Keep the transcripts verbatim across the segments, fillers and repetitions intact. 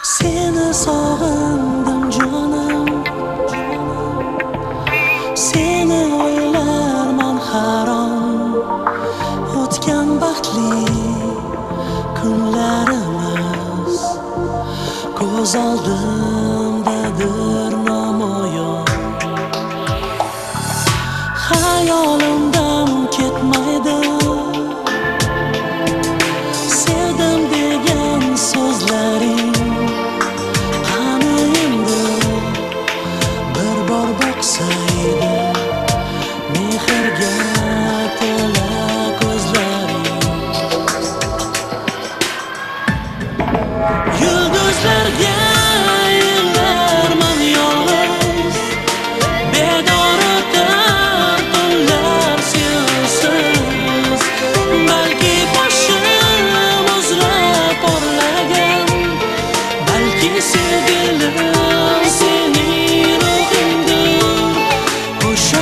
Seni sog'indim jonim, seni o'ylarman har on. O'tgan baxtli kunlarimiz ko'z oldimdadir namoyon. Hayolimdan ketmaydi sevdim degan so'zlaring. Qani endi bir bor boqsaydi mehrga to'la ko'zlaring. Yulduzlarga yillarman yolg'iz, bedor o'tar tunlar sevsiz. Balki boshim uzra porlagan, balki sevgilim sening ruhingdir o'sha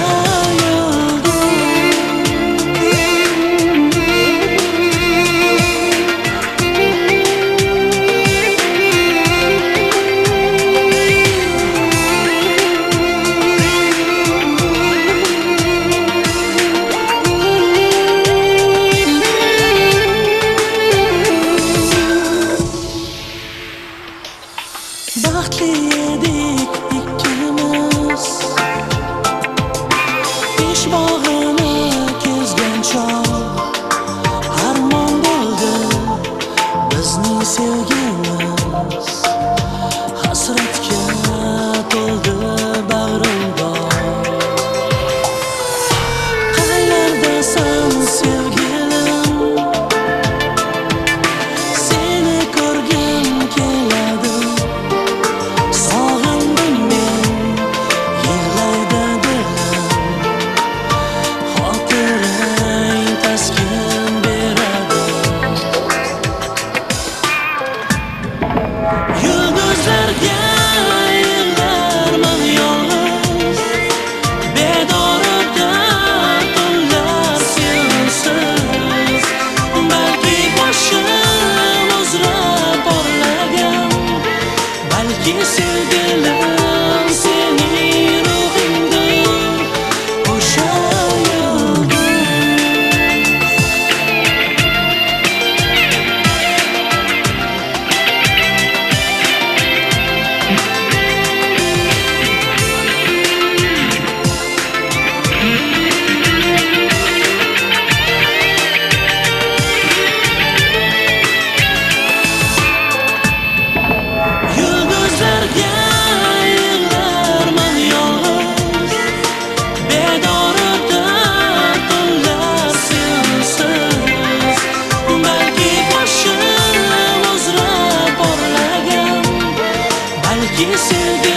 baxtli edik ikkimiz, ish bog'ini kezgan chog' armon bo'ldi bizning sevgimiz. Hasratga to'ldi bag'rimdor. Qayerdasan sevgilim, seni ko'rgim keladi. Sog'indim men, yig'laydi dilim, xotirang taskin beradi. Yulduzlarga yillarman yolg'iz, bedor o'tar tunlar sevsiz. Balki boshim uzra porlagan, balki sevgilim sening ruhingdir o'sha yulduzlarga yillarman yolg'iz, bedor o'tar tunlar sevsiz. Balki boshim uzra porlagan, balki sevgilim